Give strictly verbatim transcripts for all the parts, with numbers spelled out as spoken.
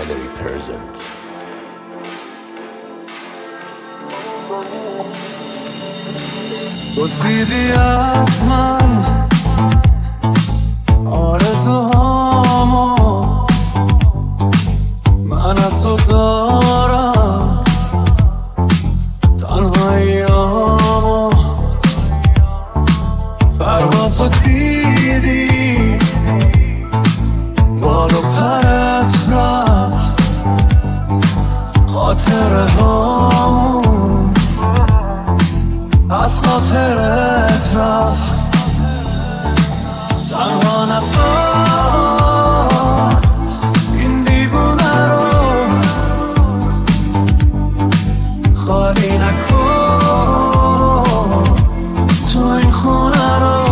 Gallery present. دزدیدی از من آرزوهامو، من از تو دارم تنهاییامو. پروازو دیدی بال و پرت رفت، خاطره هامون از خاطرت رفت. تنها نذار این دیوونه رو خالی نکن، تو این خونه رو.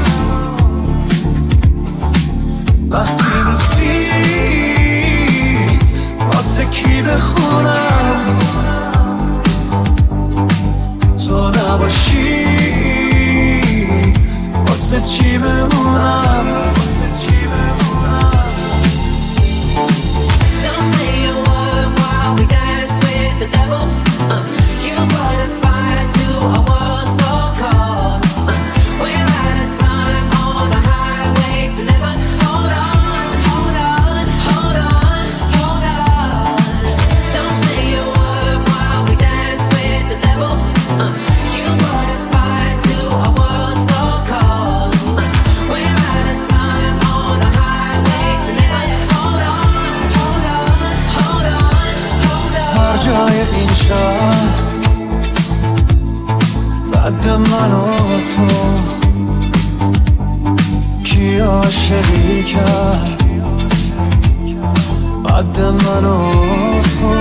وقتی نیستی واسه کی بخونم، تو نباشی واسه چی بمونم. Don't say a word while we dance with the devil. uh, You brought a fire to a world so cold. uh, We're out of time on a highway to never. Hold on, hold on, hold on, hold on. Don't say a word while we dance with the devil. uh, You brought a fire to a world so cold. uh, We're out of time on a highway to never. Hold on, hold on, hold on, hold on. هر جای این شهر بعد من و تو کی عاشقی کرد؟ بعد من و تو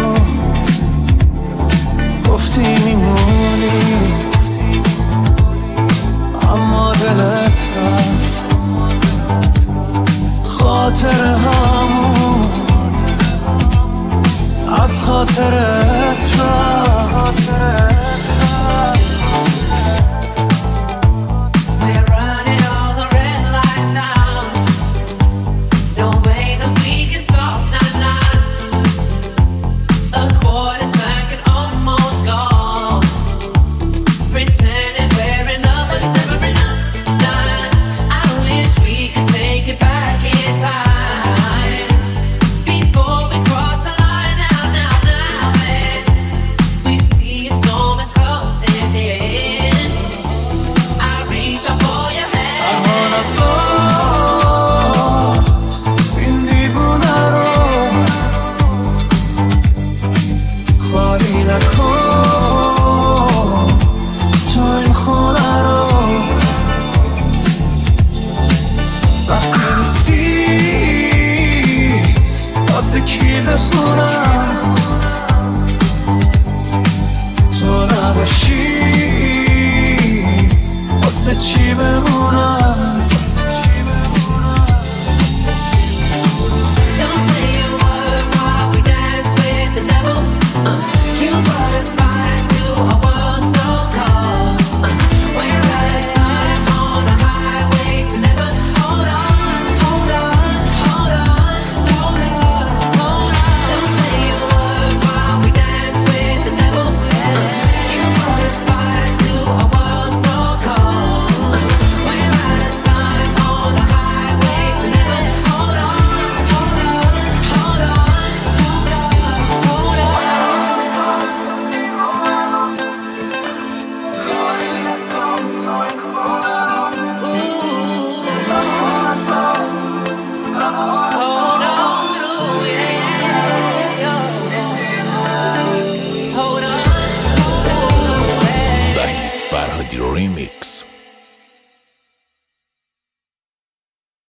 گفتی میمونی اما دلت رفت. خاطره همون از خاطرت رفت. We're running all the red lights down. No way that we can stop, nah, nah. A quarter tank and almost gone. Pretending we're in love, but it's never enough, nah. I wish we could take it back in time, before we cross the line. Now, now, now, and we see a storm is closing in. I reach out for your hand. تنها نذار این دیوونه رو خالی نکن، تو این خونه رو. وقتی نیستی واسه کی بخونم، تو نباشی واسه چی بمونم. Don't say a word while we dance with the devil. uh, You brought a fire to a world so cold. uh, We're out of time on a highway to never. Hold on, hold on, hold on, hold on, hold on. Don't say a word while we dance with the devil. uh, You brought a fire to a world so cold. uh, We're out of time on a highway to never. Hold on, hold on, hold on, hold Farhadi Remix.